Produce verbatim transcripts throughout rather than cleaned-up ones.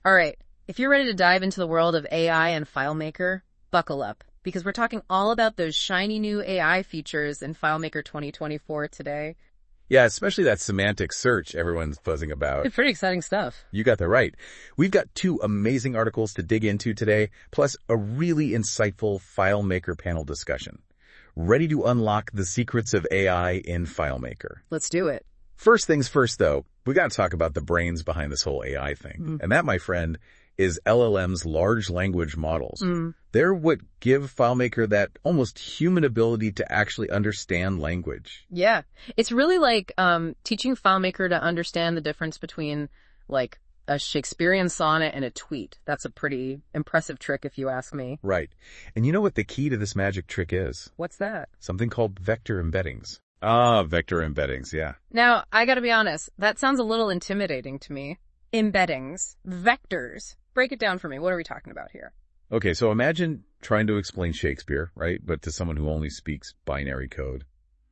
All right, if you're ready to dive into the world of A I and FileMaker, buckle up, because we're talking all about those shiny new A I features in FileMaker twenty twenty-four today. Yeah, especially that semantic search everyone's buzzing about. It's pretty exciting stuff. You got that right. We've got two amazing articles to dig into today, plus a really insightful FileMaker panel discussion. Ready to unlock the secrets of A I in FileMaker. Let's do it. First things first, though, we got to talk about the brains behind this whole A I thing. Mm. And that, my friend, is L L M's large language models. Mm. They're what give FileMaker that almost human ability to actually understand language. Yeah. It's really like um, teaching FileMaker to understand the difference between, like, a Shakespearean sonnet and a tweet. That's a pretty impressive trick, if you ask me. Right. And you know what the key to this magic trick is? What's that? Something called vector embeddings. Ah, vector embeddings, yeah. Now, I gotta be honest, that sounds a little intimidating to me. Embeddings. Vectors. Break it down for me. What are we talking about here? Okay, so imagine trying to explain Shakespeare, right? But to someone who only speaks binary code.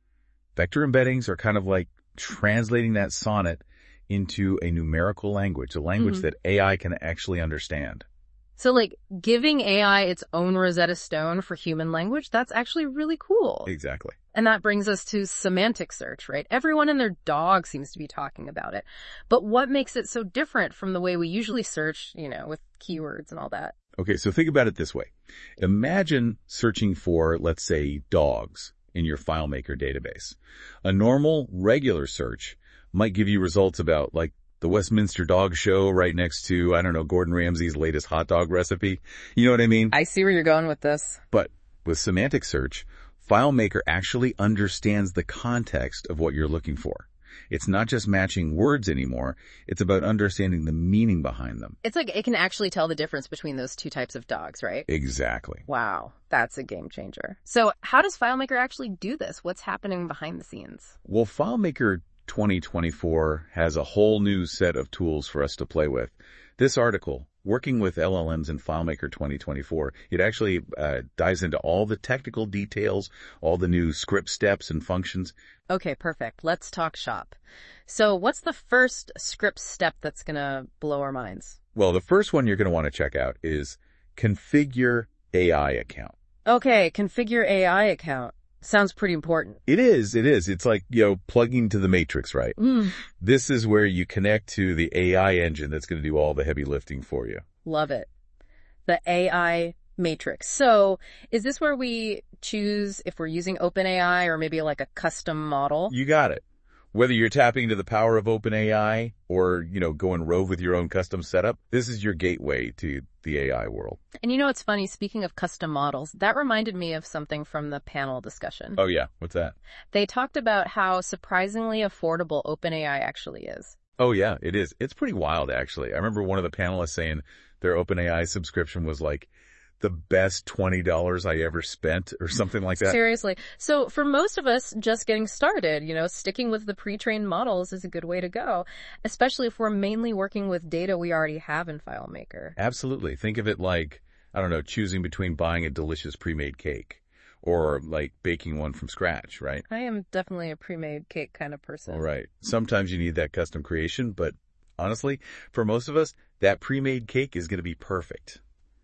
Vector embeddings are kind of like translating that sonnet into a numerical language, a language Mm-hmm. that A I can actually understand. So, like, giving A I its own Rosetta Stone for human language, that's actually really cool. Exactly. And that brings us to semantic search, right? Everyone and their dog seems to be talking about it. But what makes it so different from the way we usually search, you know, with keywords and all that? Okay, so think about it this way. Imagine searching for, let's say, dogs in your FileMaker database. A normal, regular search might give you results about, like, the Westminster Dog Show right next to, I don't know, Gordon Ramsay's latest hot dog recipe. You know what I mean? I see where you're going with this. But with semantic search, FileMaker actually understands the context of what you're looking for. It's not just matching words anymore. It's about understanding the meaning behind them. It's like it can actually tell the difference between those two types of dogs, right? Exactly. Wow, that's a game changer. So how does FileMaker actually do this? What's happening behind the scenes? Well, FileMaker twenty twenty-four has a whole new set of tools for us to play with. This article, Working with L L Ms in FileMaker twenty twenty-four, it actually uh, dives into all the technical details, all the new script steps and functions. Okay, perfect. Let's talk shop. So what's the first script step that's going to blow our minds? Well, the first one you're going to want to check out is Configure A I Account. Okay, configure A I account. Sounds pretty important. It is, it is. It's like, you know, plugging to the matrix, right? Mm, This is where you connect to the A I engine that's going to do all the heavy lifting for you. love it. The A I matrix. So is this where we choose if we're using OpenAI or maybe like a custom model? You got it. Whether you're tapping into the power of OpenAI or, you know, going rogue with your own custom setup, this is your gateway to the A I world. And you know what's funny? Speaking of custom models, that reminded me of something from the panel discussion. Oh, yeah. What's that? They talked about how surprisingly affordable OpenAI actually is. Oh, yeah, it is. It's pretty wild, actually. I remember one of the panelists saying their OpenAI subscription was like the best twenty dollars I ever spent or something like that. Seriously. So for most of us just getting started, you know, sticking with the pre-trained models is a good way to go, especially if we're mainly working with data we already have in FileMaker. Absolutely. Think of it like, I don't know, choosing between buying a delicious pre-made cake or like baking one from scratch, right? I am definitely a pre-made cake kind of person. All right. Sometimes you need that custom creation, but honestly, for most of us, that pre-made cake is going to be perfect.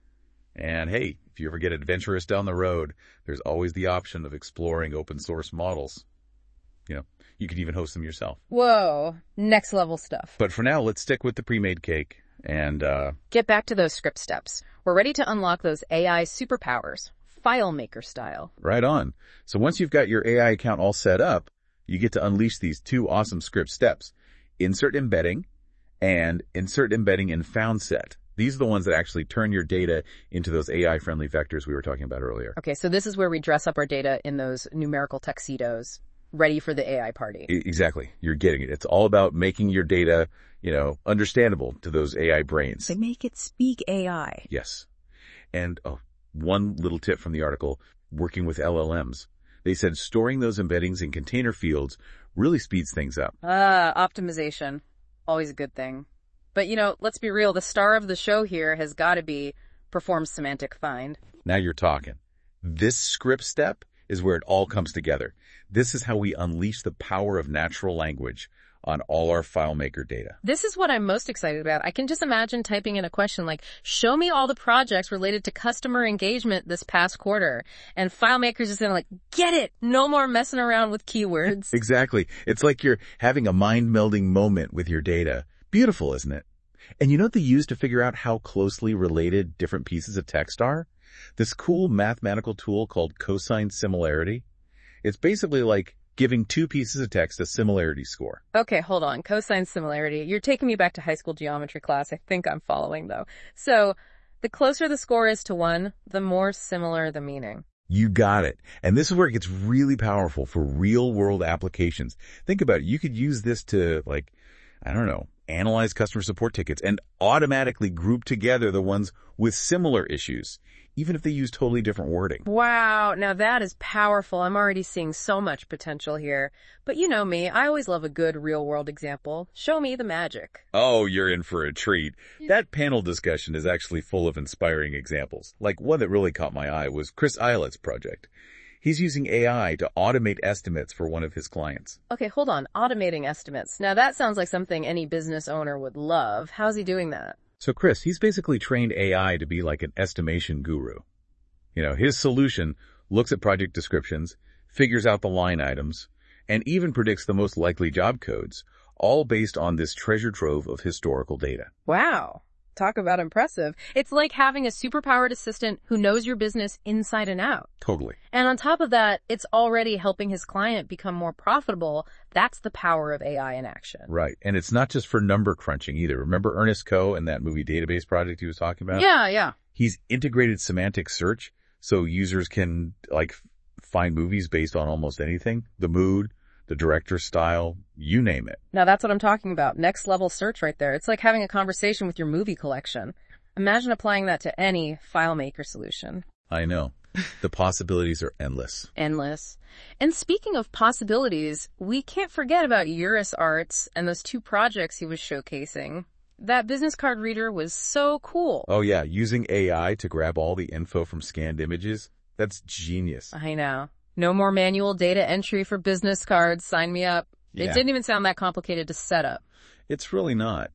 And hey, if you ever get adventurous down the road, there's always the option of exploring open source models. You know, you could even host them yourself. Whoa, next level stuff. But for now, let's stick with the pre-made cake and, uh, Get back to those script steps. We're ready to unlock those A I superpowers, FileMaker style. right on. So once you've got your A I account all set up, you get to unleash these two awesome script steps. Insert embedding and insert embedding in found set. These are the ones that actually turn your data into those A I-friendly vectors we were talking about earlier. Okay, so this is where we dress up our data in those numerical tuxedos, ready for the A I party. I- exactly. You're getting it. It's all about making your data, you know, understandable to those A I brains. They make it speak A I. Yes. And oh, one little tip from the article, Working with L L Ms. They said storing those embeddings in container fields really speeds things up. Ah, optimization. Always a good thing. But, you know, let's be real. The star of the show here has got to be perform semantic find. Now you're talking. This script step is where it all comes together. This is how we unleash the power of natural language on all our FileMaker data. This is what I'm most excited about. I can just imagine typing in a question like, show me all the projects related to customer engagement this past quarter. And FileMaker's just gonna like, get it! No more messing around with keywords. Exactly. It's like you're having a mind-melding moment with your data. Beautiful, isn't it? And you know what they use to figure out how closely related different pieces of text are? This cool mathematical tool called cosine similarity. It's basically like giving two pieces of text a similarity score. Okay, hold on. Cosine similarity. You're taking me back to high school geometry class. I think I'm following, though. So, the closer the score is to one, the more similar the meaning. You got it. And this is where it gets really powerful for real-world applications. Think about it. You could use this to, like, I don't know, analyze customer support tickets and automatically group together the ones with similar issues, even if they use totally different wording. Wow, now that is powerful. I'm already seeing so much potential here. But you know me, I always love a good real-world example. Show me the magic. Oh, you're in for a treat. That panel discussion is actually full of inspiring examples. Like one that really caught my eye was Chris Eilets' project. He's using A I to automate estimates for one of his clients. Okay, hold on. Automating estimates. Now that sounds like something any business owner would love. How's he doing that? So Chris, he's basically trained A I to be like an estimation guru. You know, his solution looks at project descriptions, figures out the line items, and even predicts the most likely job codes, all based on this treasure trove of historical data. Wow. Talk about impressive. It's like having a superpowered assistant who knows your business inside and out. Totally. And on top of that, it's already helping his client become more profitable. That's the power of A I in action. Right. And it's not just for number crunching either. Remember Ernest Coe and that movie database project he was talking about? Yeah, yeah. He's integrated semantic search so users can like find movies based on almost anything. The mood, the director's style, you name it. Now that's what I'm talking about. Next level search right there. It's like having a conversation with your movie collection. Imagine applying that to any FileMaker solution. I know. The possibilities are endless. Endless. And speaking of possibilities, we can't forget about Urus Arts and those two projects he was showcasing. That business card reader was so cool. Oh yeah, using A I to grab all the info from scanned images? That's genius. I know. No more manual data entry for business cards. Sign me up. Yeah. It didn't even sound that complicated to set up. It's really not.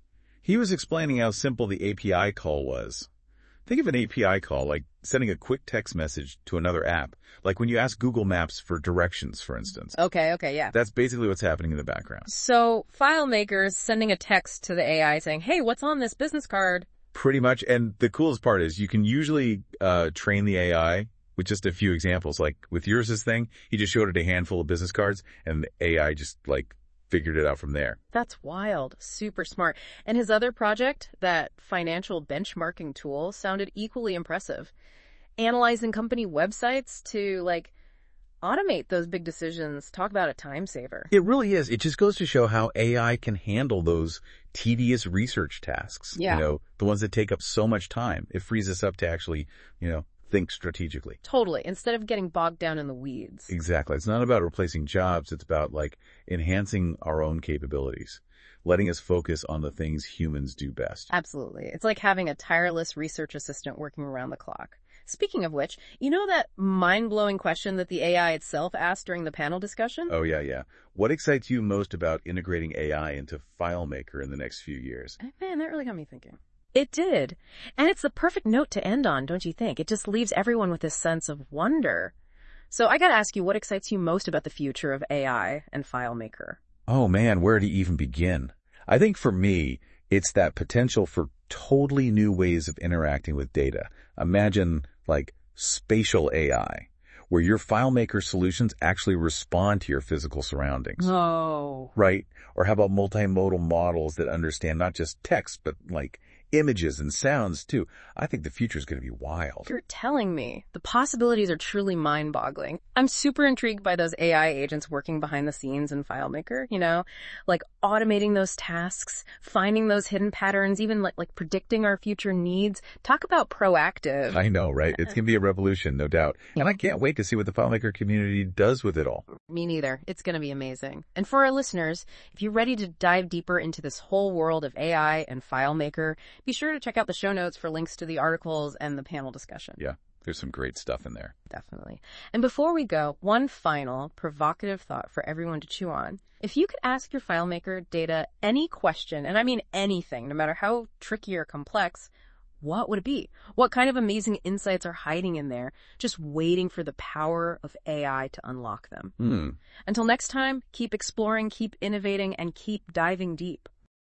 He was explaining how simple the A P I call was. Think of an A P I call like sending a quick text message to another app, like when you ask Google Maps for directions, for instance. Okay, okay, yeah. That's basically what's happening in the background. So, FileMaker is sending a text to the A I saying, hey, what's on this business card? Pretty much. And the coolest part is you can usually uh train the A I with just a few examples. Like with yours thing, he just showed it a handful of business cards and the A I just like figured it out from there. That's wild. Super smart. And his other project, that financial benchmarking tool, sounded equally impressive. Analyzing company websites to like automate those big decisions. Talk about a time saver. It really is. It just goes to show how A I can handle those tedious research tasks. Yeah. You know, the ones that take up so much time. It frees us up to actually, you know, think strategically. Totally. Instead of getting bogged down in the weeds. Exactly. It's not about replacing jobs. It's about like enhancing our own capabilities, letting us focus on the things humans do best. Absolutely. It's like having a tireless research assistant working around the clock. Speaking of which, you know that mind-blowing question that the A I itself asked during the panel discussion? Oh, yeah, yeah. What excites you most about integrating A I into FileMaker in the next few years? Man, that really got me thinking. It did. And it's the perfect note to end on, don't you think? It just leaves everyone with this sense of wonder. So I gotta ask you, what excites you most about the future of A I and FileMaker? Oh man, where to even begin? I think for me, it's that potential for totally new ways of interacting with data. Imagine like spatial A I, where your FileMaker solutions actually respond to your physical surroundings. Oh. Right? Or how about multimodal models that understand not just text, but like images and sounds too. I think the future is going to be wild. You're telling me. The possibilities are truly mind-boggling. I'm super intrigued by those A I agents working behind the scenes in FileMaker, you know, like automating those tasks, finding those hidden patterns, even like, like predicting our future needs. Talk about proactive. I know, right? It's going to be a revolution, no doubt. And I can't wait to see what the FileMaker community does with it all. Me neither. It's going to be amazing. And for our listeners, if you're ready to dive deeper into this whole world of A I and FileMaker, be sure to check out the show notes for links to the articles and the panel discussion. Yeah. There's some great stuff in there. Definitely. And before we go, one final provocative thought for everyone to chew on. If you could ask your FileMaker data any question, and I mean anything, no matter how tricky or complex, what would it be? What kind of amazing insights are hiding in there, just waiting for the power of A I to unlock them? Hmm. Until next time, keep exploring, keep innovating, and keep diving deep.